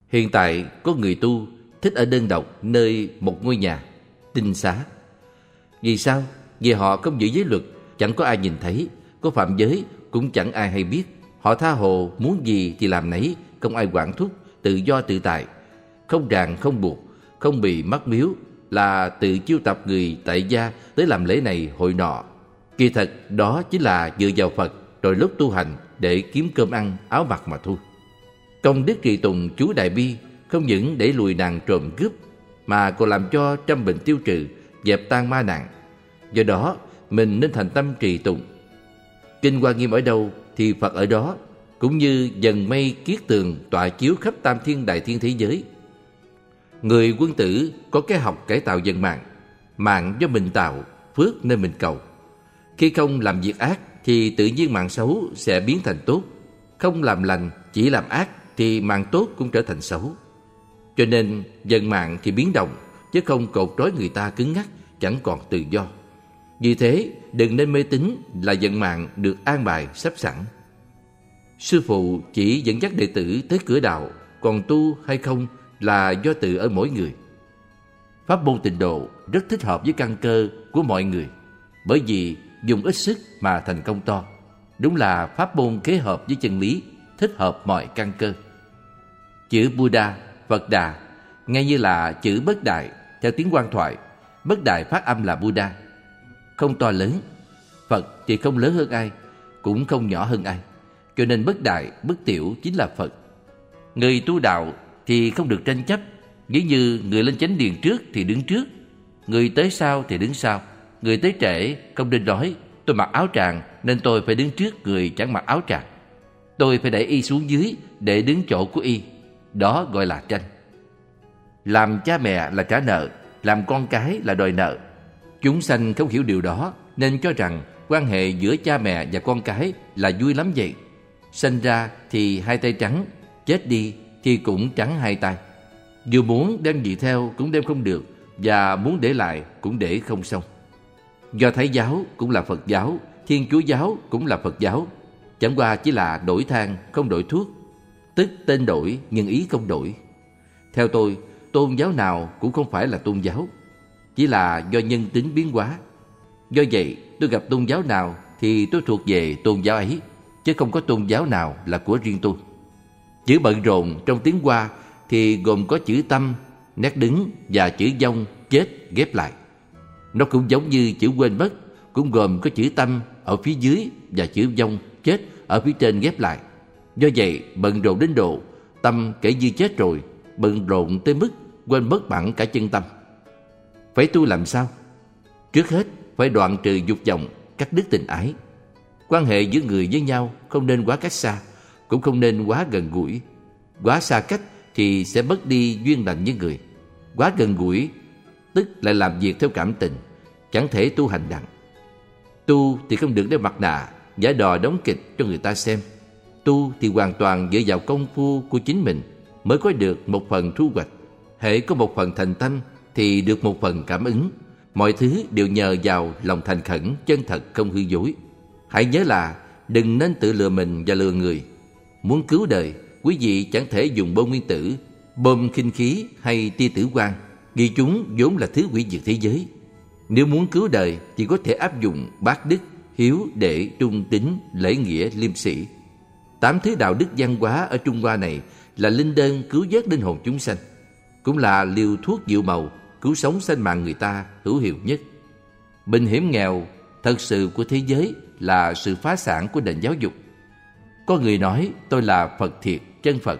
Hiện tại có người tu thích ở đơn độc nơi một ngôi nhà, tinh xá. Vì sao? Vì họ không giữ giới luật, chẳng có ai nhìn thấy, có phạm giới cũng chẳng ai hay biết. Họ tha hồ muốn gì thì làm nấy, không ai quản thúc, tự do tự tại, không ràng không buộc, không bị mắc miếu, là tự chiêu tập người tại gia tới làm lễ này hội nọ. Kỳ thật đó chính là dựa vào Phật rồi lúc tu hành để kiếm cơm ăn áo mặc mà thôi. Công đức trì tùng chú Đại Bi không những để lùi nạn trộm cướp mà còn làm cho trăm bệnh tiêu trừ, dẹp tan ma nạn. Do đó mình nên thành tâm trì tùng. Kinh Hoa Nghiêm ở đâu thì Phật ở đó, cũng như dần mây kiết tường tọa chiếu khắp tam thiên đại thiên thế giới. Người quân tử có cái học cải tạo dân mạng, mạng do mình tạo, phước nên mình cầu. Khi không làm việc ác thì tự nhiên mạng xấu sẽ biến thành tốt. Không làm lành, chỉ làm ác thì mạng tốt cũng trở thành xấu. Cho nên dân mạng thì biến động, chứ không cột trói người ta cứng ngắc, chẳng còn tự do. Vì thế đừng nên mê tín là dân mạng được an bài sắp sẵn. Sư phụ chỉ dẫn dắt đệ tử tới cửa đạo, còn tu hay không là do tự ở mỗi người. Pháp môn Tịnh Độ rất thích hợp với căn cơ của mọi người, bởi vì dùng ít sức mà thành công to. Đúng là pháp môn kế hợp với chân lý, thích hợp mọi căn cơ. Chữ Buddha, Phật Đà nghe như là chữ Bất Đại theo tiếng Quan thoại. Bất Đại phát âm là Buddha, không to lớn. Phật thì không lớn hơn ai, cũng không nhỏ hơn ai, cho nên bất đại, bất tiểu chính là Phật. Người tu đạo thì không được tranh chấp, ví như người lên chánh điện trước thì đứng trước, người tới sau thì đứng sau. Người tới trễ không nên nói tôi mặc áo tràng nên tôi phải đứng trước người chẳng mặc áo tràng. Tôi phải đẩy y xuống dưới để đứng chỗ của y. Đó gọi là tranh. Làm cha mẹ là trả nợ, làm con cái là đòi nợ. Chúng sanh không hiểu điều đó nên cho rằng quan hệ giữa cha mẹ và con cái là vui lắm vậy. Sanh ra thì hai tay trắng, chết đi thì cũng trắng hai tay. Dù muốn đem gì theo cũng đem không được, và muốn để lại cũng để không xong. Do Thái giáo cũng là Phật giáo, Thiên Chúa giáo cũng là Phật giáo, chẳng qua chỉ là đổi thang không đổi thuốc, tức tên đổi nhưng ý không đổi. Theo tôi, tôn giáo nào cũng không phải là tôn giáo, chỉ là do nhân tính biến hóa. Do vậy, tôi gặp tôn giáo nào thì tôi thuộc về tôn giáo ấy, chứ không có tôn giáo nào là của riêng tôi. Chữ bận rộn trong tiếng Hoa thì gồm có chữ tâm, nét đứng và chữ vong, chết ghép lại. Nó cũng giống như chữ quên mất, cũng gồm có chữ tâm ở phía dưới và chữ vong, chết ở phía trên ghép lại. Do vậy, bận rộn đến độ tâm kể như chết rồi, bận rộn tới mức quên mất hẳn cả chân tâm. Phải tu làm sao? Trước hết phải đoạn trừ dục vọng, cắt đứt tình ái. Quan hệ giữa người với nhau không nên quá cách xa, cũng không nên quá gần gũi. Quá xa cách thì sẽ mất đi duyên lành với người. Quá gần gũi tức lại làm việc theo cảm tình, chẳng thể tu hành đặng. Tu thì không được đeo mặt nạ, giả đò đóng kịch cho người ta xem. Tu thì hoàn toàn dựa vào công phu của chính mình mới có được một phần thu hoạch. Hễ có một phần thành tâm thì được một phần cảm ứng. Mọi thứ đều nhờ vào lòng thành khẩn, chân thật không hư dối. Hãy nhớ là đừng nên tự lừa mình và lừa người. Muốn cứu đời, quý vị chẳng thể dùng bom nguyên tử, bom khinh khí hay tia tử quang, vì chúng vốn là thứ hủy diệt thế giới. Nếu muốn cứu đời chỉ có thể áp dụng bác đức, hiếu, đệ, trung tín, lễ nghĩa, liêm sĩ. 8 thứ đạo đức văn hóa ở Trung Hoa này là linh đơn cứu vớt linh hồn chúng sanh, cũng là liều thuốc diệu màu cứu sống sanh mạng người ta hữu hiệu nhất. Bình hiểm nghèo thật sự của thế giới là sự phá sản của nền giáo dục. Có người nói tôi là Phật thiệt, chân Phật.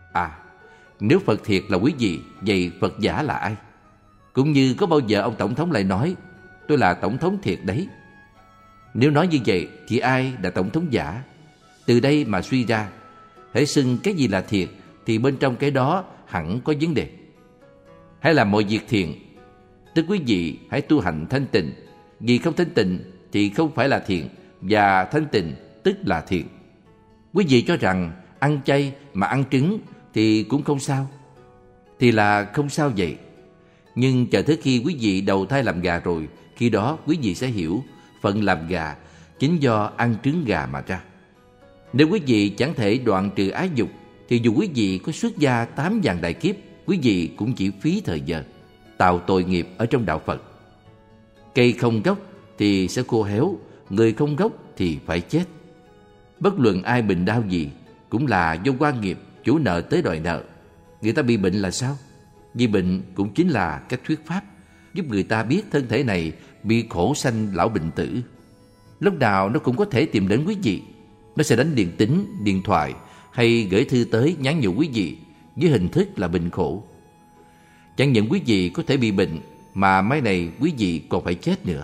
Nếu Phật thiệt là quý vị, vậy Phật giả là ai? Cũng như có bao giờ ông Tổng thống lại nói tôi là Tổng thống thiệt đấy. Nếu nói như vậy thì ai là Tổng thống giả? Từ đây mà suy ra, hễ xưng cái gì là thiệt thì bên trong cái đó hẳn có vấn đề. Hãy làm mọi việc thiện, tức quý vị hãy tu hành thanh tịnh. Vì không thanh tịnh thì không phải là thiện, và thanh tịnh tức là thiện. Quý vị cho rằng ăn chay mà ăn trứng thì cũng không sao, thì là không sao vậy. Nhưng chờ tới khi quý vị đầu thai làm gà rồi, khi đó quý vị sẽ hiểu phận làm gà chính do ăn trứng gà mà ra. Nếu quý vị chẳng thể đoạn trừ ái dục thì dù quý vị có xuất gia 8 vạn đại kiếp, quý vị cũng chỉ phí thời giờ, tạo tội nghiệp ở trong đạo Phật. Cây không gốc thì sẽ khô héo, người không gốc thì phải chết. Bất luận ai bệnh đau gì cũng là do oan nghiệp, chủ nợ tới đòi nợ. Người ta bị bệnh là sao? Vì bệnh cũng chính là cách thuyết pháp giúp người ta biết thân thể này bị khổ sanh lão bệnh tử. Lúc nào nó cũng có thể tìm đến quý vị. Nó sẽ đánh điện tín, điện thoại hay gửi thư tới nhắn nhủ quý vị với hình thức là bệnh khổ. Chẳng những quý vị có thể bị bệnh, mà mai này quý vị còn phải chết nữa.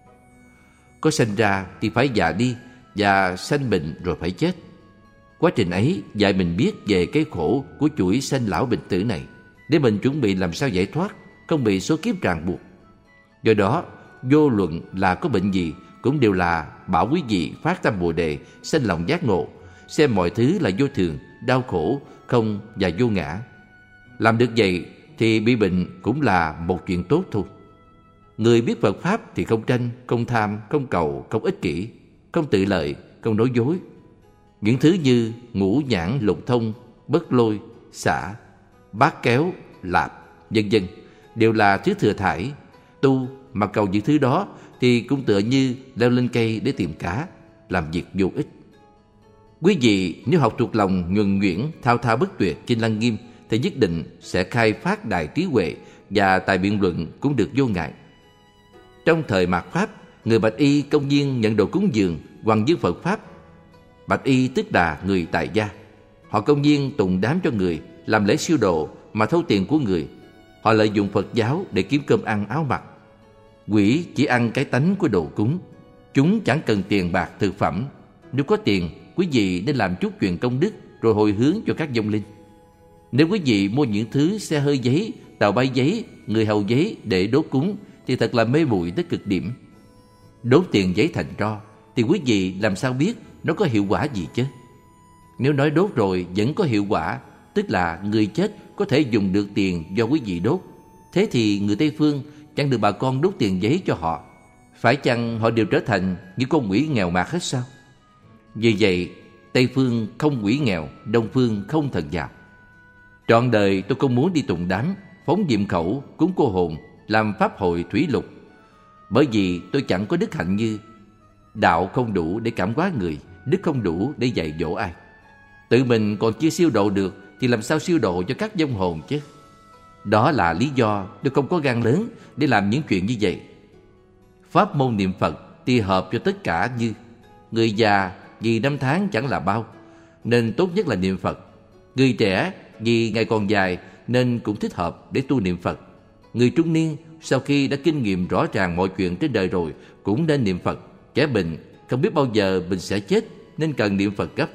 Có sanh ra thì phải già đi, và sanh bệnh rồi phải chết. Quá trình ấy dạy mình biết về cái khổ của chuỗi sanh lão bệnh tử này, để mình chuẩn bị làm sao giải thoát, không bị số kiếp ràng buộc. Do đó, vô luận là có bệnh gì cũng đều là bảo quý vị phát tâm Bồ Đề, sanh lòng giác ngộ, xem mọi thứ là vô thường, đau khổ, không và vô ngã. Làm được vậy thì bị bệnh cũng là một chuyện tốt thôi. Người biết Phật Pháp thì không tranh, không tham, không cầu, không ích kỷ, không tự lợi, không nói dối. Những thứ như ngũ nhãn lục thông, bất lôi, xả, bát kéo, lạp, vân vân đều là thứ thừa thải. Tu mà cầu những thứ đó thì cũng tựa như leo lên cây để tìm cá, làm việc vô ích. Quý vị nếu học thuộc lòng nhuần nhuyễn, thao thao bất tuyệt Kinh Lăng Nghiêm thì nhất định sẽ khai phát đại trí huệ, và tài biện luận cũng được vô ngại. Trong thời mạt Pháp, người Bạch Y công nhiên nhận đồ cúng dường hoằng dương Phật Pháp. Bạch Y tức là người tại gia. Họ công nhiên tùng đám cho người, làm lễ siêu độ mà thâu tiền của người. Họ lợi dụng Phật giáo để kiếm cơm ăn áo mặc. Quỷ chỉ ăn cái tánh của đồ cúng. Chúng chẳng cần tiền bạc thực phẩm. Nếu có tiền, quý vị nên làm chút chuyện công đức rồi hồi hướng cho các vong linh. Nếu quý vị mua những thứ xe hơi giấy, tàu bay giấy, người hầu giấy để đốt cúng thì thật là mê muội tới cực điểm. Đốt tiền giấy thành tro thì quý vị làm sao biết nó có hiệu quả gì chứ? Nếu nói đốt rồi vẫn có hiệu quả, tức là người chết có thể dùng được tiền do quý vị đốt. Thế thì người Tây Phương chẳng được bà con đốt tiền giấy cho họ. Phải chăng họ đều trở thành những con quỷ nghèo mạt hết sao? Vì vậy, Tây Phương không quỷ nghèo, Đông Phương không thần giàu. Trọn đời tôi không muốn đi tùng đám, phóng diệm khẩu, cúng cô hồn, làm pháp hội thủy lục. Bởi vì tôi chẳng có đức hạnh như đạo không đủ để cảm hóa người, đức không đủ để dạy dỗ ai. Tự mình còn chưa siêu độ được thì làm sao siêu độ cho các vong hồn chứ? Đó là lý do tôi không có gan lớn để làm những chuyện như vậy. Pháp môn niệm Phật thì hợp cho tất cả, như người già vì năm tháng chẳng là bao nên tốt nhất là niệm Phật. Người trẻ vì ngày còn dài nên cũng thích hợp để tu niệm Phật. Người trung niên sau khi đã kinh nghiệm rõ ràng mọi chuyện trên đời rồi cũng nên niệm Phật. Kẻ bệnh không biết bao giờ mình sẽ chết nên cần niệm Phật gấp.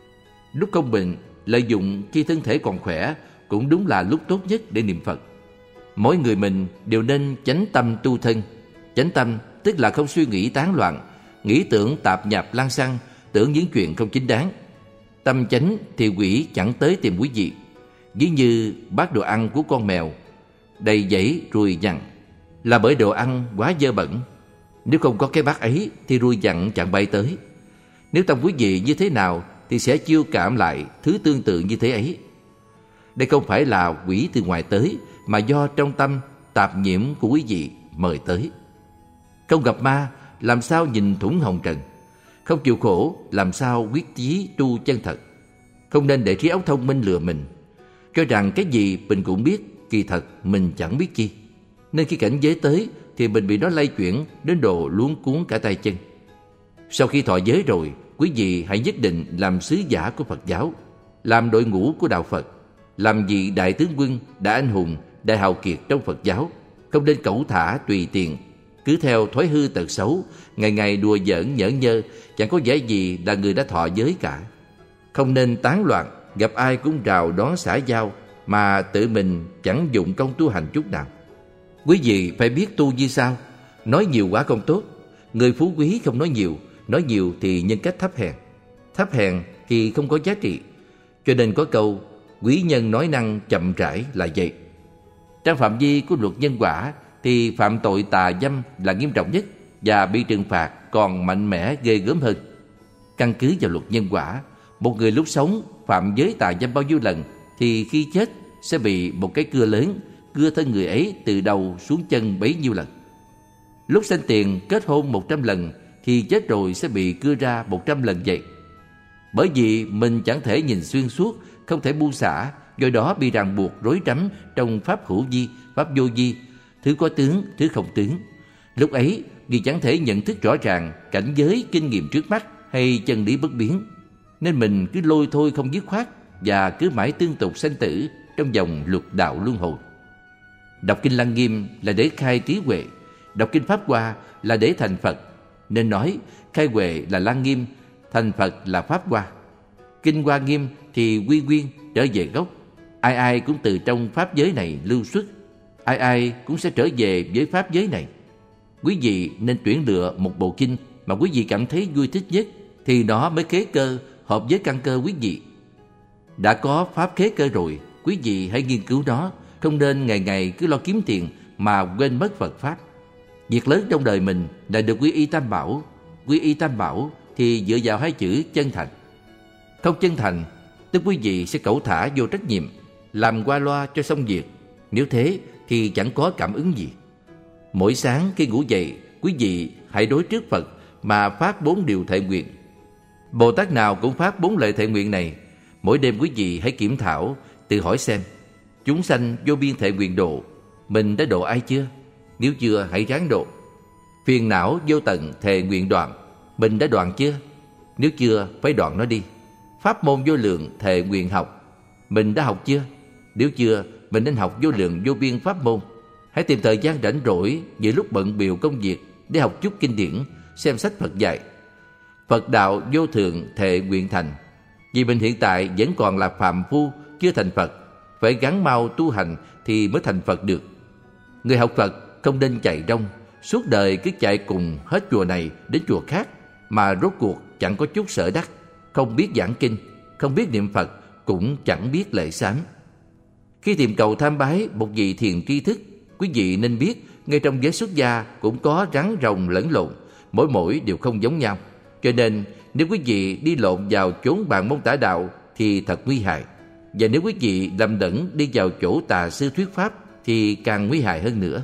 Lúc không bệnh, lợi dụng khi thân thể còn khỏe cũng đúng là lúc tốt nhất để niệm Phật. Mỗi người mình đều nên chánh tâm tu thân. Chánh tâm tức là không suy nghĩ tán loạn, nghĩ tưởng tạp nhạp lan xăng, tưởng những chuyện không chính đáng. Tâm chánh thì quỷ chẳng tới tìm quý vị. Ví như bát đồ ăn của con mèo đầy dẫy ruồi giằn là bởi đồ ăn quá dơ bẩn. Nếu không có cái bát ấy thì ruồi giằn chẳng bay tới. Nếu tâm quý vị như thế nào thì sẽ chiêu cảm lại thứ tương tự như thế ấy. Đây không phải là quỷ từ ngoài tới, mà do trong tâm tạp nhiễm của quý vị mời tới. Không gặp ma làm sao nhìn thủng hồng trần? Không chịu khổ làm sao quyết chí tu chân thật? Không nên để trí óc thông minh lừa mình, cho rằng cái gì mình cũng biết, kỳ thật mình chẳng biết chi. Nên khi cảnh giới tới thì mình bị nó lay chuyển đến độ luống cuống cả tay chân. Sau khi thọ giới rồi, quý vị hãy nhất định làm sứ giả của Phật giáo, làm đội ngũ của đạo Phật, làm vị đại tướng quân, đại anh hùng, đại hào kiệt trong Phật giáo. Không nên cẩu thả tùy tiện, cứ theo thói hư tật xấu, ngày ngày đùa giỡn nhởn nhơ, chẳng có vẻ gì là người đã thọ giới cả. Không nên tán loạn, gặp ai cũng rào đón xã giao, mà tự mình chẳng dụng công tu hành chút nào. Quý vị phải biết tu như sao. Nói nhiều quá không tốt. Người phú quý không nói nhiều thì nhân cách thấp hèn. Thấp hèn thì không có giá trị. Cho nên có câu quý nhân nói năng chậm rãi là vậy. Trong phạm vi của luật nhân quả thì phạm tội tà dâm là nghiêm trọng nhất và bị trừng phạt còn mạnh mẽ ghê gớm hơn. Căn cứ vào luật nhân quả, một người lúc sống phạm giới tà dâm bao nhiêu lần thì khi chết sẽ bị một cái cưa lớn cưa thân người ấy từ đầu xuống chân bấy nhiêu lần. Lúc sanh tiền kết hôn 100 lần thì chết rồi sẽ bị cưa ra 100 lần vậy. Bởi vì mình chẳng thể nhìn xuyên suốt, không thể buông xả, do đó bị ràng buộc rối rắm trong pháp hữu vi, pháp vô vi, thứ có tướng, thứ không tướng. Lúc ấy vì chẳng thể nhận thức rõ ràng cảnh giới kinh nghiệm trước mắt hay chân lý bất biến, nên mình cứ lôi thôi không dứt khoát và cứ mãi tương tục sanh tử trong vòng luật đạo luân hồi. Đọc kinh Lăng Nghiêm là để khai trí huệ, đọc kinh Pháp Hoa là để thành Phật, nên nói khai huệ là Lăng Nghiêm, thành Phật là Pháp Hoa. Kinh Hoa Nghiêm thì quy nguyên trở về gốc, ai ai cũng từ trong pháp giới này lưu xuất, ai ai cũng sẽ trở về với pháp giới này. Quý vị nên tuyển lựa một bộ kinh mà quý vị cảm thấy vui thích nhất, thì nó mới khế cơ hợp với căn cơ quý vị. Đã có pháp khế cơ rồi, quý vị hãy nghiên cứu nó, không nên ngày ngày cứ lo kiếm tiền mà quên mất Phật Pháp. Việc lớn trong đời mình là được quy y Tam Bảo. Quy y Tam Bảo thì dựa vào hai chữ chân thành. Không chân thành, tức quý vị sẽ cẩu thả vô trách nhiệm, làm qua loa cho xong việc. Nếu thế thì chẳng có cảm ứng gì. Mỗi sáng khi ngủ dậy, quý vị hãy đối trước Phật mà phát 4 điều thệ nguyện. Bồ Tát nào cũng phát 4 lời thệ nguyện này. Mỗi đêm quý vị hãy kiểm thảo, tự hỏi xem: chúng sanh vô biên thệ nguyện độ, mình đã độ ai chưa? Nếu chưa, hãy ráng độ. Phiền não vô tận thệ nguyện đoạn, mình đã đoạn chưa? Nếu chưa, phải đoạn nó đi. Pháp môn vô lượng thệ nguyện học, mình đã học chưa? Nếu chưa, mình nên học vô lượng vô biên pháp môn. Hãy tìm thời gian rảnh rỗi giữa lúc bận bịu công việc để học chút kinh điển, xem sách Phật dạy. Phật đạo vô thượng thệ nguyện thành. Vì mình hiện tại vẫn còn là phàm phu, chưa thành Phật, phải gắng mau tu hành thì mới thành Phật được. Người học Phật không nên chạy rong, suốt đời cứ chạy cùng hết chùa này đến chùa khác, mà rốt cuộc chẳng có chút sở đắc, không biết giảng kinh, không biết niệm Phật, cũng chẳng biết lễ sám. Khi tìm cầu tham bái một vị thiền tri thức, quý vị nên biết ngay trong giới xuất gia cũng có rắn rồng lẫn lộn, mỗi đều không giống nhau. Cho nên nếu quý vị đi lộn vào chốn bàn môn tả đạo thì thật nguy hại. Và nếu quý vị lầm lẫn đi vào chỗ tà sư thuyết pháp thì càng nguy hại hơn nữa.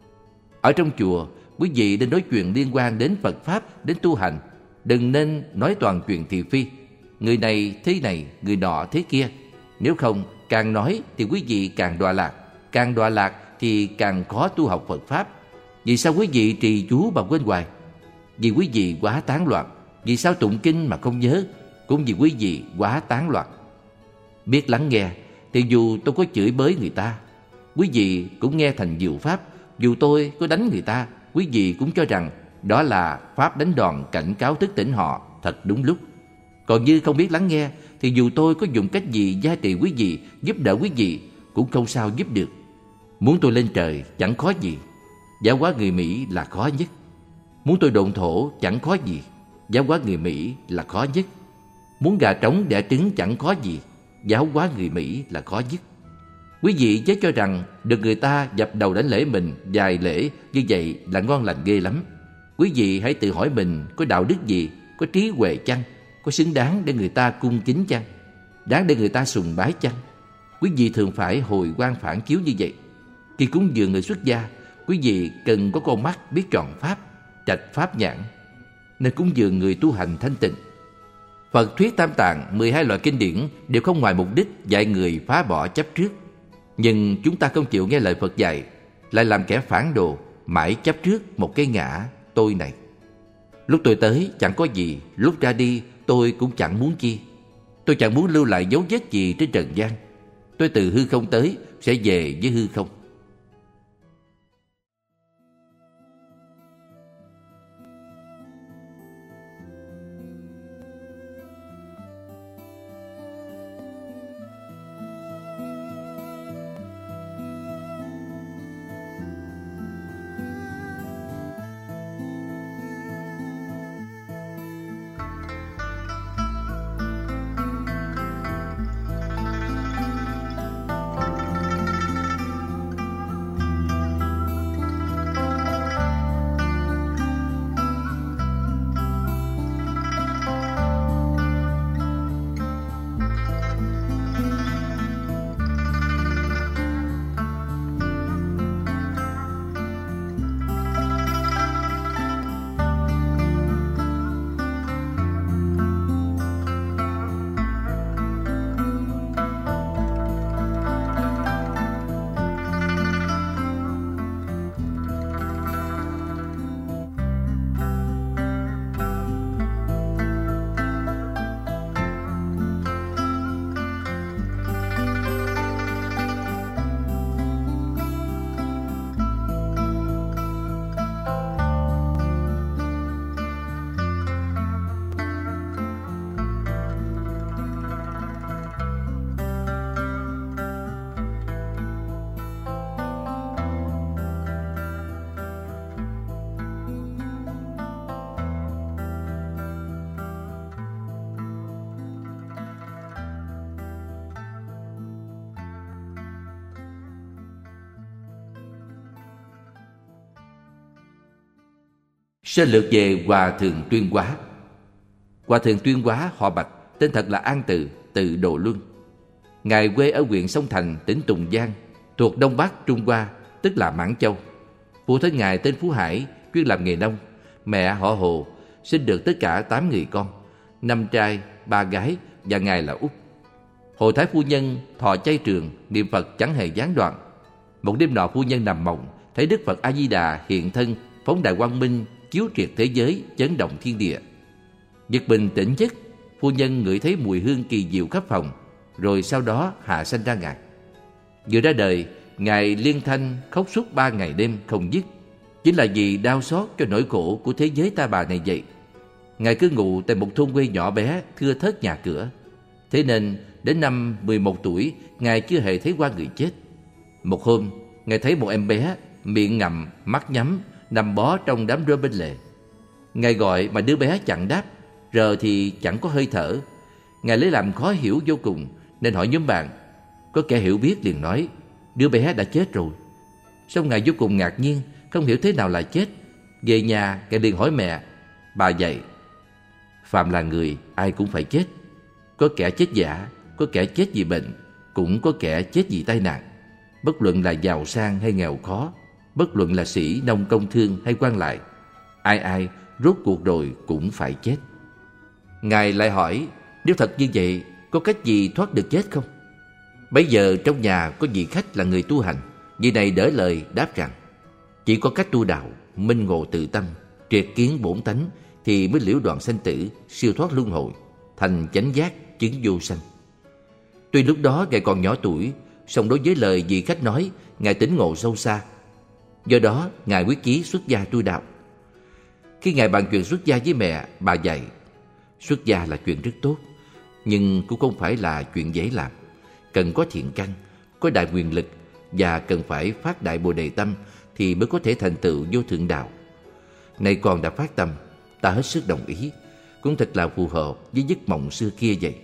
Ở trong chùa, quý vị nên nói chuyện liên quan đến Phật Pháp, đến tu hành. Đừng nên nói toàn chuyện thị phi. Người này thế này, người nọ thế kia. Nếu không, càng nói thì quý vị càng đọa lạc. Càng đọa lạc thì càng khó tu học Phật Pháp. Vì sao quý vị trì chú mà quên hoài? Vì quý vị quá tán loạn. Vì sao tụng kinh mà không nhớ? Cũng vì quý vị quá tán loạn. Biết lắng nghe thì dù tôi có chửi bới người ta, quý vị cũng nghe thành diệu pháp. Dù tôi có đánh người ta, quý vị cũng cho rằng đó là pháp đánh đòn cảnh cáo thức tỉnh họ thật đúng lúc. Còn như không biết lắng nghe thì dù tôi có dùng cách gì gia trị quý vị, giúp đỡ quý vị, cũng không sao giúp được. Muốn tôi lên trời chẳng khó gì, giáo hóa người Mỹ là khó nhất. Muốn tôi độn thổ chẳng khó gì, giáo hóa người Mỹ là khó nhất. Muốn gà trống đẻ trứng chẳng khó gì, giáo hóa người Mỹ là khó nhất. Quý vị chớ cho rằng được người ta dập đầu đánh lễ mình vài lễ như vậy là ngon lành ghê lắm. Quý vị hãy tự hỏi mình có đạo đức gì, có trí huệ chăng, có xứng đáng để người ta cung kính chăng, đáng để người ta sùng bái chăng. Quý vị thường phải hồi quan phản chiếu như vậy. Khi cúng dường người xuất gia, quý vị cần có con mắt biết tròn pháp, trạch pháp nhãn, nên cúng dường người tu hành thanh tịnh. Phật thuyết Tam Tạng 12 loại kinh điển đều không ngoài mục đích dạy người phá bỏ chấp trước. Nhưng chúng ta không chịu nghe lời Phật dạy, lại làm kẻ phản đồ, mãi chấp trước một cái ngã tôi này. Lúc tôi tới chẳng có gì, lúc ra đi tôi cũng chẳng muốn chi. Tôi chẳng muốn lưu lại dấu vết gì trên trần gian. Tôi từ hư không tới, sẽ về với hư không. Sơ lược về Hòa Thượng Tuyên Hóa. Hòa Thượng Tuyên Hóa họ Bạch, tên thật là An Từ, từ Đồ Luân. Ngài quê ở huyện Sông Thành, tỉnh Tùng Giang, thuộc Đông Bắc Trung Hoa, tức là Mãn Châu. Phụ thân Ngài tên Phú Hải, chuyên làm nghề nông. Mẹ họ Hồ, sinh được tất cả 8 người con, 5 trai, 3 gái, và Ngài là út. Hồ Thái phu nhân thọ chay trường, niệm Phật chẳng hề gián đoạn. Một đêm nọ phu nhân nằm mộng, thấy Đức Phật A Di Đà hiện thân, phóng đại quang minh, chiếu triệt thế giới, chấn động thiên địa. Giật mình tỉnh giấc, phu nhân ngửi thấy mùi hương kỳ diệu khắp phòng, rồi sau đó hạ sanh ra Ngài. Vừa ra đời, Ngài liên thanh khóc suốt 3 ngày đêm không dứt, chính là vì đau xót cho nỗi khổ của thế giới ta bà này vậy. Ngài cư ngụ tại một thôn quê nhỏ bé, thưa thớt nhà cửa. Thế nên đến năm 11 tuổi, Ngài chưa hề thấy qua người chết. Một hôm, Ngài thấy một em bé, miệng ngậm, mắt nhắm, nằm bó trong đám rơm bên lề. Ngài gọi mà đứa bé chẳng đáp, rờ thì chẳng có hơi thở. Ngài lấy làm khó hiểu vô cùng, nên hỏi nhóm bạn. Có kẻ hiểu biết liền nói, đứa bé đã chết rồi. Xong Ngài vô cùng ngạc nhiên, không hiểu thế nào là chết. Về nhà, Ngài liền hỏi mẹ. Bà dạy, phàm là người, ai cũng phải chết. Có kẻ chết giả, có kẻ chết vì bệnh, cũng có kẻ chết vì tai nạn. Bất luận là giàu sang hay nghèo khó, bất luận là sĩ, nông, công thương hay quan lại, ai ai rốt cuộc rồi cũng phải chết. Ngài lại hỏi, nếu thật như vậy, có cách gì thoát được chết không? Bấy giờ trong nhà có vị khách là người tu hành. Vị này đỡ lời đáp rằng, chỉ có cách tu đạo, minh ngộ tự tâm, triệt kiến bổn tánh, thì mới liễu đoạn sanh tử, siêu thoát luân hồi, thành chánh giác, chứng vô sanh. Tuy lúc đó Ngài còn nhỏ tuổi, song đối với lời vị khách nói, Ngài tỉnh ngộ sâu xa. Do đó Ngài quyết chí xuất gia tu đạo. Khi Ngài bàn chuyện xuất gia với mẹ, bà dạy, xuất gia là chuyện rất tốt, nhưng cũng không phải là chuyện dễ làm. Cần có thiện căn, có đại quyền lực, và cần phải phát đại bồ đề tâm thì mới có thể thành tựu vô thượng đạo. Nay con đã phát tâm, ta hết sức đồng ý, cũng thật là phù hợp với giấc mộng xưa kia vậy.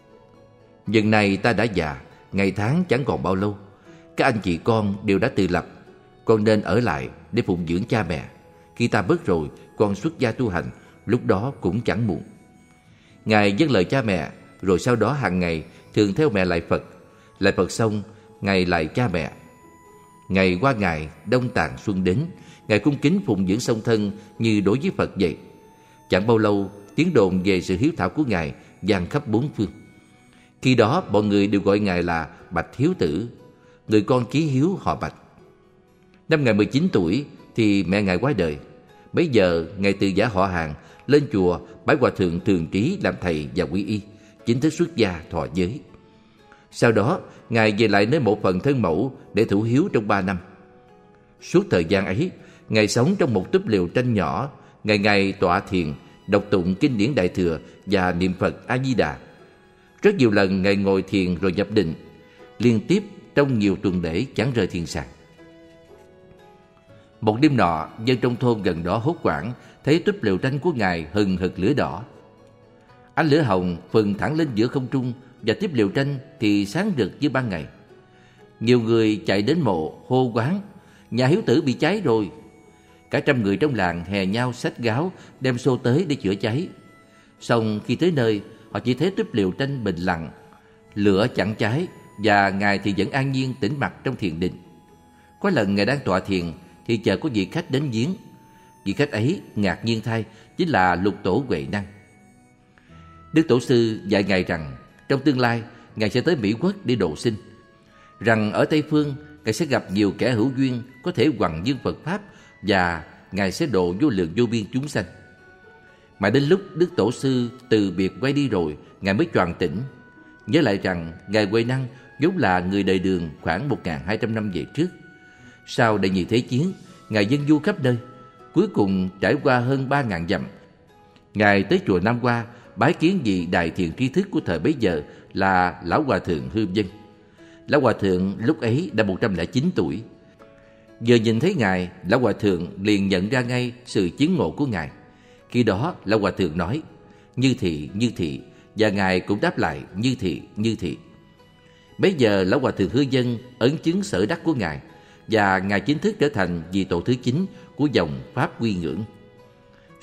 Giờ này ta đã già, ngày tháng chẳng còn bao lâu. Các anh chị con đều đã tự lập, con nên ở lại để phụng dưỡng cha mẹ. Khi ta mất rồi, con xuất gia tu hành, lúc đó cũng chẳng muộn. Ngài dâng lời cha mẹ, rồi sau đó hàng ngày thường theo mẹ lại Phật. Lại Phật xong, Ngài lại cha mẹ. Ngày qua ngày, đông tàn xuân đến, Ngài cung kính phụng dưỡng song thân như đối với Phật vậy. Chẳng bao lâu, tiếng đồn về sự hiếu thảo của Ngài vang khắp bốn phương. Khi đó mọi người đều gọi Ngài là Bạch Hiếu Tử, người con chí hiếu họ Bạch. Năm Ngài 19 tuổi thì mẹ Ngài qua đời. Bấy giờ Ngài từ giả họ hàng, lên chùa bái Hòa Thượng Thường Trí làm thầy và quy y, chính thức xuất gia thọ giới. Sau đó Ngài về lại nơi mộ phần thân mẫu để thủ hiếu trong 3 năm. Suốt thời gian ấy, Ngài sống trong một túp lều tranh nhỏ, ngày ngày tọa thiền, đọc tụng kinh điển Đại Thừa và niệm Phật A Di Đà. Rất nhiều lần Ngài ngồi thiền rồi nhập định, liên tiếp trong nhiều tuần lễ chẳng rời thiền sàng. Một đêm nọ, dân trong thôn gần đó hốt hoảng thấy túp lều tranh của Ngài hừng hực lửa đỏ. Ánh lửa hồng phừng thẳng lên giữa không trung, và tiếp lều tranh thì sáng rực như ban ngày. Nhiều người chạy đến mộ hô quán, nhà Hiếu Tử bị cháy rồi. Cả trăm người trong làng hè nhau xách gáo đem xô tới để chữa cháy. Xong khi tới nơi, họ chỉ thấy túp lều tranh bình lặng, lửa chẳng cháy, và Ngài thì vẫn an nhiên tĩnh mặc trong thiền định. Có lần Ngài đang tọa thiền thì chợt có vị khách đến viếng. Vị khách ấy ngạc nhiên thay, chính là Lục Tổ Huệ Năng. Đức Tổ sư dạy Ngài rằng trong tương lai Ngài sẽ tới Mỹ Quốc để độ sinh, rằng ở Tây Phương Ngài sẽ gặp nhiều kẻ hữu duyên có thể hoằng dương Phật Pháp, và Ngài sẽ độ vô lượng vô biên chúng sanh. Mà đến lúc Đức Tổ sư từ biệt quay đi rồi, Ngài mới choàng tỉnh, nhớ lại rằng Ngài Huệ Năng vốn là người đời Đường khoảng 1200 năm về trước. Sau Đệ Nhị Thế Chiến, Ngài dân du khắp nơi, cuối cùng trải qua hơn 3000 dặm. Ngài tới chùa Nam Hoa bái kiến vị đại thiền tri thức của thời bấy giờ là Lão Hòa Thượng Hư Vân. Lão Hòa Thượng lúc ấy đã 109 tuổi. Giờ nhìn thấy Ngài, Lão Hòa Thượng liền nhận ra ngay sự chứng ngộ của Ngài. Khi đó Lão Hòa Thượng nói, như thị, và Ngài cũng đáp lại như thị. Bấy giờ Lão Hòa Thượng Hư Vân ấn chứng sở đắc của Ngài, và Ngài chính thức trở thành vị tổ thứ 9 của dòng Pháp Quy Ngưỡng.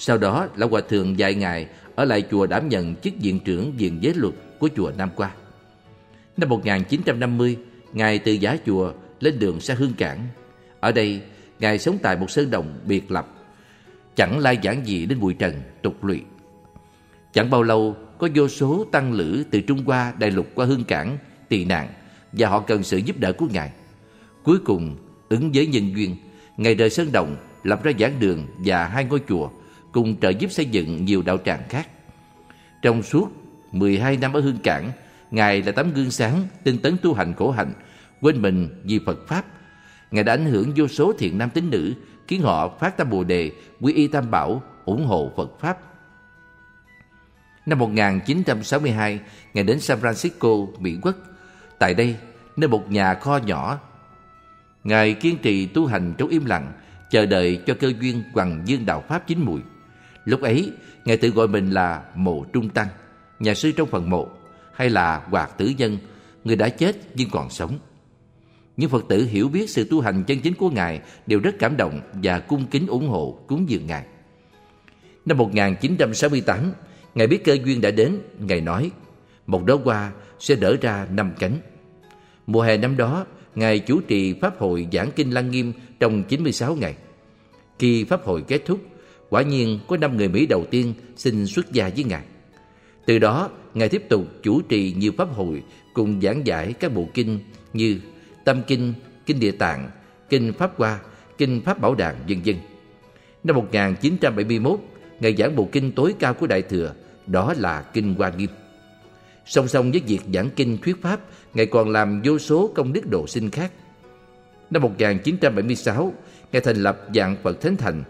Sau đó, Lão Hòa Thượng vài ngày ở lại chùa đảm nhận chức viện trưởng viện giới luật của chùa Nam Qua. Năm 1950, Ngài từ giả chùa lên đường sang Hương Cảng. Ở đây, Ngài sống tại một sơn đồng biệt lập, chẳng lai giảng gì đến bụi trần, tục lụy. Chẳng bao lâu, có vô số tăng lữ từ Trung Hoa, Đại Lục qua Hương Cảng tị nạn và họ cần sự giúp đỡ của Ngài. Cuối cùng, ứng với nhân duyên, Ngài rời sơn đồng, lập ra giảng đường và 2 ngôi chùa, cùng trợ giúp xây dựng nhiều đạo tràng khác. Trong suốt 12 năm ở Hương Cảng, Ngài là tấm gương sáng, tinh tấn tu hành khổ hạnh, quên mình vì Phật Pháp. Ngài đã ảnh hưởng vô số thiện nam tín nữ, khiến họ phát tâm Bồ Đề, quy y Tam Bảo, ủng hộ Phật Pháp. Năm 1962, Ngài đến San Francisco, Mỹ Quốc. Tại đây, nơi một nhà kho nhỏ, Ngài kiên trì tu hành trong im lặng, chờ đợi cho cơ duyên hoằng dương đạo Pháp chín mùi. Lúc ấy, Ngài tự gọi mình là Mộ Trung Tăng, nhà sư trong phần mộ, hay là Hoạt Tử Nhân, người đã chết nhưng còn sống. Những Phật tử hiểu biết sự tu hành chân chính của Ngài đều rất cảm động và cung kính ủng hộ cúng dường Ngài. Năm 1968, Ngài biết cơ duyên đã đến. Ngài nói, một đóa hoa sẽ nở ra 5 cánh. Mùa hè năm đó, Ngài chủ trì Pháp hội giảng kinh Lăng Nghiêm trong 96 ngày. Khi Pháp hội kết thúc, quả nhiên có 5 người Mỹ đầu tiên xin xuất gia với Ngài. Từ đó, Ngài tiếp tục chủ trì nhiều Pháp hội cùng giảng giải các bộ kinh như Tâm Kinh, Kinh Địa Tạng, Kinh Pháp Hoa, Kinh Pháp Bảo Đàn, vân vân. Năm 1971, Ngài giảng bộ kinh tối cao của Đại Thừa, đó là Kinh Hoa Nghiêm. Song song với việc giảng kinh thuyết Pháp, Ngài còn làm vô số công đức độ sinh khác. Năm 1976, Ngài thành lập Vạn Phật Thánh Thành,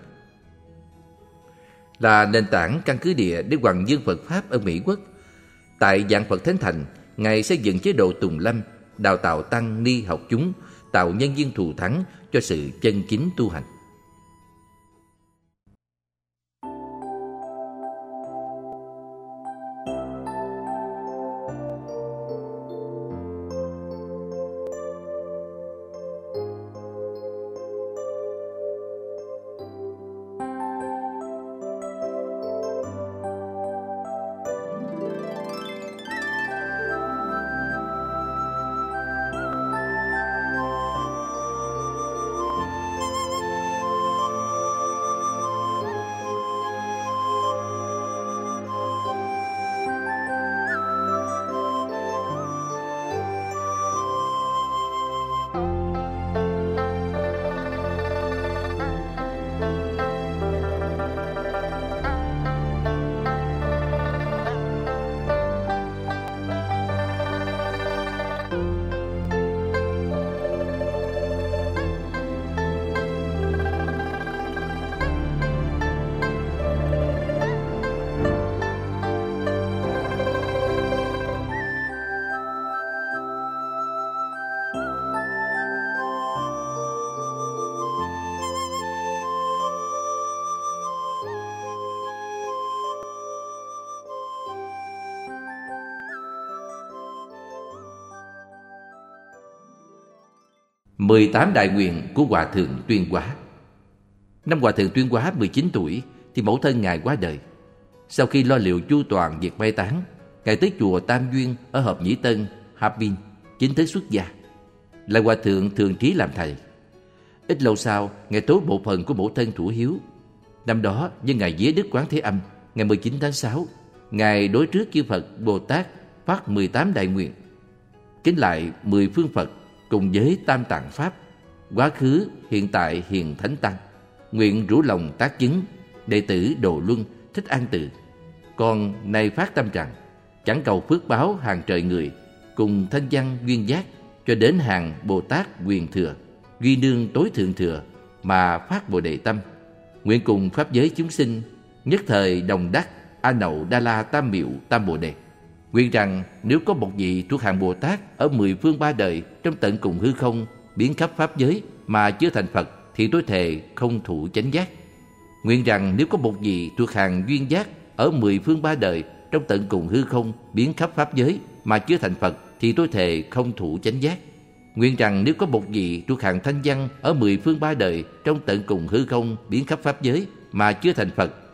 là nền tảng căn cứ địa để hoằng dương Phật Pháp ở Mỹ Quốc. Tại Vạn Phật Thánh Thành, Ngài xây dựng chế độ tùng lâm, đào tạo tăng ni học chúng, tạo nhân duyên thù thắng cho sự chân chính tu hành. Mười 8 đại nguyện của Hòa Thượng Tuyên Hóa. Năm Hòa Thượng Tuyên Hóa 19 tuổi thì mẫu thân Ngài qua đời. Sau khi lo liệu chu toàn việc mai táng, Ngài tới chùa Tam Duyên ở Hợp Nhĩ Tân, Hà Bình, chính thức xuất gia. Là Hòa Thượng thường trí làm thầy. Ít lâu sau, Ngài tố bộ phận của mẫu thân thủ hiếu. Năm đó, nhân ngày vía Đức Quán Thế Âm, ngày 19 tháng 6, Ngài đối trước chư Phật Bồ Tát phát 18 đại nguyện, kính lại 10 phương Phật cùng với Tam Tạng Pháp, quá khứ, hiện tại, hiện Thánh Tăng, nguyện rủ lòng tác chứng, đệ tử Đồ Luân, Thích An Từ. Còn nay phát tâm rằng, chẳng cầu phước báo hàng trời người, cùng thanh văn duyên giác, cho đến hàng Bồ Tát quyền thừa, duy nương tối thượng thừa, mà phát Bồ Đề tâm. Nguyện cùng pháp giới chúng sinh, nhất thời đồng đắc, A Nậu Đa La Tam Miệu Tam Bồ Đề. Nguyện rằng nếu có một vị thuộc hàng Bồ Tát ở 10 phương 3 đời trong tận cùng hư không biến khắp pháp giới mà chưa thành Phật, thì tôi thề không thụ chánh giác. Nguyện rằng nếu có một vị thuộc hàng duyên giác ở 10 phương 3 đời trong tận cùng hư không biến khắp pháp giới mà chưa thành Phật, thì tôi thề không thụ chánh giác. Nguyện rằng nếu có một vị thuộc hàng thanh văn ở 10 phương 3 đời trong tận cùng hư không biến khắp pháp giới mà chưa thành Phật,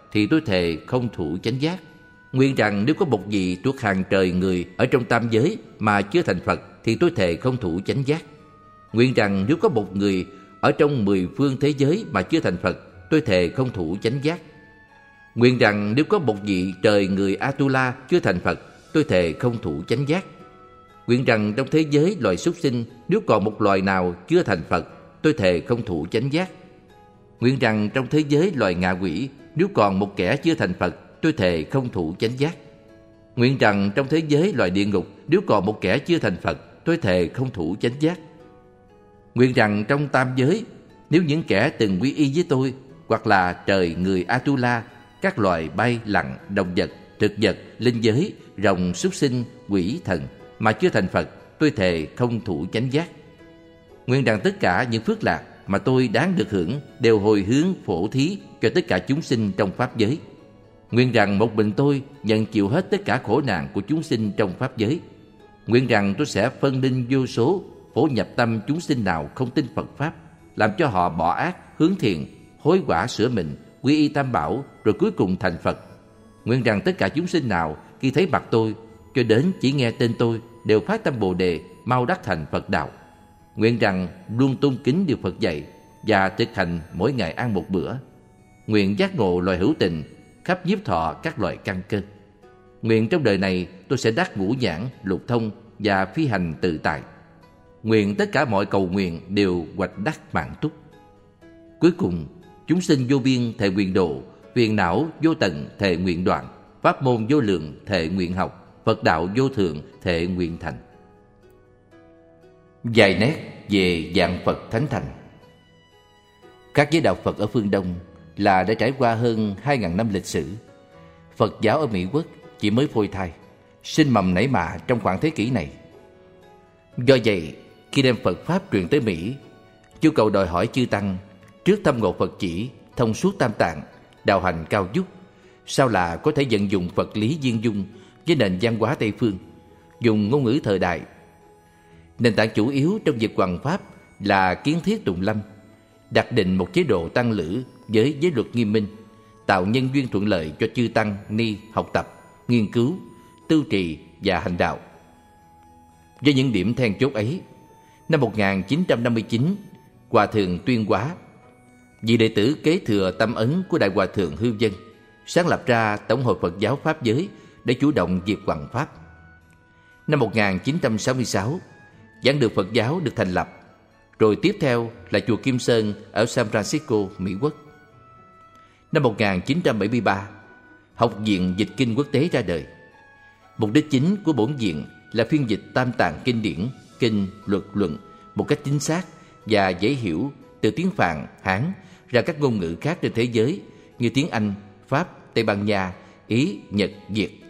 thì tôi thề không thủ chánh giác. Nguyện rằng nếu có một vị thuộc hàng trời người ở trong tam giới mà chưa thành Phật thì tôi thề không thủ chánh giác. Nguyện rằng nếu có một người ở trong 10 phương thế giới mà chưa thành Phật, tôi thề không thủ chánh giác. Nguyện rằng nếu có một vị trời người Atula chưa thành Phật, tôi thề không thủ chánh giác. Nguyện rằng trong thế giới loài súc sinh nếu còn một loài nào chưa thành Phật, tôi thề không thủ chánh giác. Nguyện rằng trong thế giới loài ngạ quỷ nếu còn một kẻ chưa thành Phật, tôi thề không thủ chánh giác. Nguyện rằng trong thế giới loài địa ngục nếu còn một kẻ chưa thành Phật, tôi thề không thủ chánh giác. Nguyện rằng trong tam giới nếu những kẻ từng quy y với tôi, hoặc là trời người Atula, các loài bay lặn, động vật, thực vật, linh giới, rồng, súc sinh, quỷ, thần mà chưa thành Phật, tôi thề không thủ chánh giác. Nguyện rằng tất cả những phước lạc mà tôi đáng được hưởng đều hồi hướng phổ thí cho tất cả chúng sinh trong pháp giới. Nguyện rằng một mình tôi nhận chịu hết tất cả khổ nạn của chúng sinh trong pháp giới. Nguyện rằng tôi sẽ phân linh vô số, phổ nhập tâm chúng sinh nào không tin Phật pháp, làm cho họ bỏ ác, hướng thiện, hối quả sửa mình, quy y tam bảo, rồi cuối cùng thành Phật. Nguyện rằng tất cả chúng sinh nào khi thấy mặt tôi, cho đến chỉ nghe tên tôi, đều phát tâm Bồ đề, mau đắc thành Phật đạo. Nguyện rằng luôn tôn kính điều Phật dạy và thực hành mỗi ngày ăn một bữa. Nguyện giác ngộ loài hữu tình, khắp nhiếp thọ các loài căn cơ. Nguyện trong đời này tôi sẽ đắc ngũ nhãn, lục thông và phi hành tự tại. Nguyện tất cả mọi cầu nguyện đều hoạch đắc mãn túc. Cuối cùng, chúng sinh vô biên thệ nguyện độ, phiền não vô tận thệ nguyện đoạn, pháp môn vô lượng thệ nguyện học, Phật đạo vô thượng thệ nguyện thành. Vài nét về dạng Phật Thánh Thành. Các giới đạo Phật ở phương Đông là đã trải qua hơn 2.000 năm lịch sử. Phật giáo ở Mỹ Quốc chỉ mới phôi thai, sinh mầm nảy mạ trong khoảng thế kỷ này. Do vậy, khi đem Phật Pháp truyền tới Mỹ, nhu cầu đòi hỏi chư Tăng trước thâm ngộ Phật chỉ, thông suốt tam tạng, đạo hành cao dúc, sao là có thể vận dụng Phật lý viên dung với nền văn hóa Tây Phương, dùng ngôn ngữ thời đại. Nền tảng chủ yếu trong việc hoằng pháp là kiến thiết tùng lâm, đặt định một chế độ tăng lữ với giới luật nghiêm minh, tạo nhân duyên thuận lợi cho chư Tăng ni học tập, nghiên cứu, tu trì và hành đạo. Với những điểm then chốt ấy, năm 1959, Hòa thượng Tuyên Hóa, vị đệ tử kế thừa tâm ấn của Đại Hòa thượng Hư Vân, sáng lập ra Tổng hội Phật giáo Pháp giới để chủ động việc hoằng pháp. Năm 1966, Giảng đường Phật giáo được thành lập, rồi tiếp theo là chùa Kim Sơn ở San Francisco, Mỹ Quốc. Năm 1973, Học viện Dịch Kinh Quốc tế ra đời. Mục đích chính của bổn viện là phiên dịch tam tạng kinh điển, kinh, luật, luận một cách chính xác và dễ hiểu từ tiếng Phạn, Hán ra các ngôn ngữ khác trên thế giới như tiếng Anh, Pháp, Tây Ban Nha, Ý, Nhật, Việt.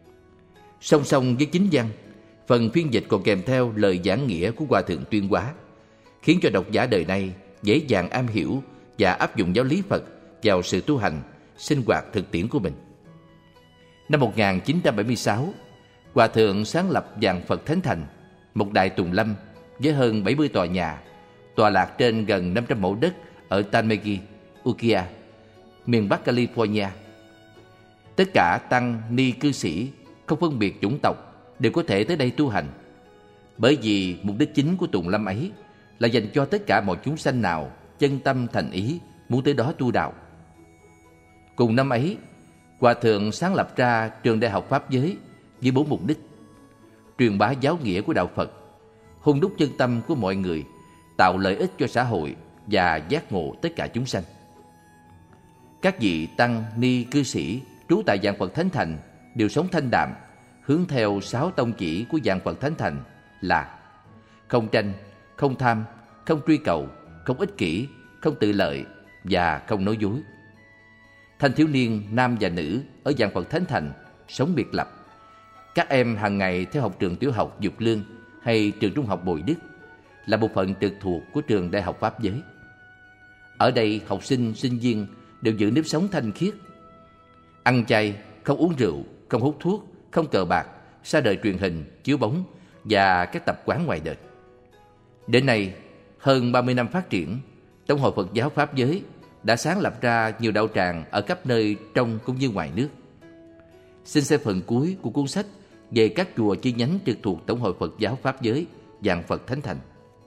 Song song với chính văn, phần phiên dịch còn kèm theo lời giảng nghĩa của Hòa thượng Tuyên Hóa, khiến cho độc giả đời nay dễ dàng am hiểu và áp dụng giáo lý Phật vào sự tu hành, sinh hoạt thực tiễn của mình. Năm 1976, Hòa thượng sáng lập Vạn Phật Thánh Thành, một đại tùng lâm với hơn 70 tòa nhà, tọa lạc trên gần 500 mẫu đất ở Tanmegi, Ukiah, miền Bắc California. Tất cả tăng ni cư sĩ không phân biệt chủng tộc đều có thể tới đây tu hành, bởi vì mục đích chính của tùng lâm ấy là dành cho tất cả mọi chúng sanh nào chân tâm thành ý muốn tới đó tu đạo. Cùng năm ấy, Hòa thượng sáng lập ra trường đại học Pháp giới với 4 mục đích: truyền bá giáo nghĩa của đạo Phật, hôn đúc chân tâm của mọi người, tạo lợi ích cho xã hội và giác ngộ tất cả chúng sanh. Các vị tăng ni cư sĩ trú tại Vạn Phật Thánh Thành đều sống thanh đạm, hướng theo 6 tông chỉ của Vạn Phật Thánh Thành là không tranh, không tham, không truy cầu, không ích kỷ, không tự lợi và không nói dối. Thanh thiếu niên nam và nữ ở Vạn Phật Thánh Thành sống biệt lập. Các em hàng ngày theo học trường tiểu học Dục Lương hay trường trung học Bồi Đức, là bộ phận trực thuộc của trường đại học Pháp giới. Ở đây, học sinh, sinh viên đều giữ nếp sống thanh khiết, ăn chay, không uống rượu, không hút thuốc, không cờ bạc, xa đời truyền hình, chiếu bóng và các tập quán ngoài đời. Đến nay, hơn 30 năm phát triển, Tổng hội Phật giáo Pháp giới đã sáng lập ra nhiều đạo tràng ở khắp nơi trong cũng như ngoài nước. Xin xem phần cuối của cuốn sách về các chùa chi nhánh trực thuộc Tổng hội Phật giáo Pháp giới, Vạn Phật Thánh Thành.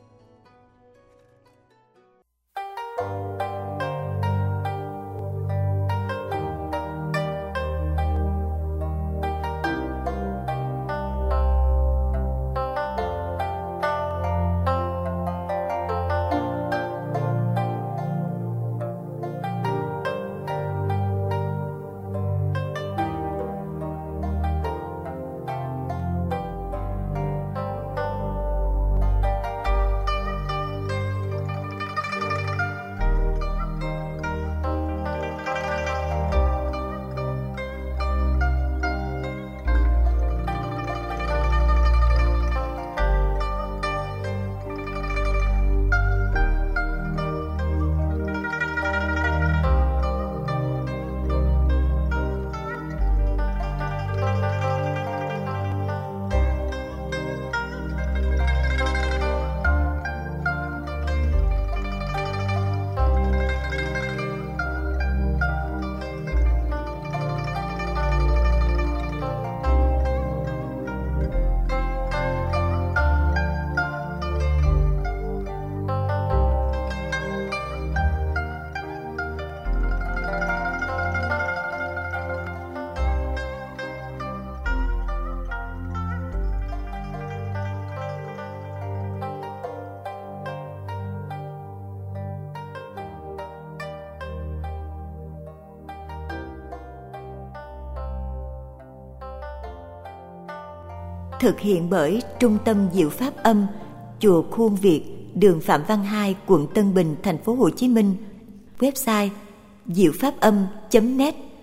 Thực hiện bởi Trung tâm Diệu Pháp Âm, Chùa Khuôn Việt, đường Phạm Văn Hai, quận Tân Bình, thành phố Hồ Chí Minh. Website diệu pháp âm.net.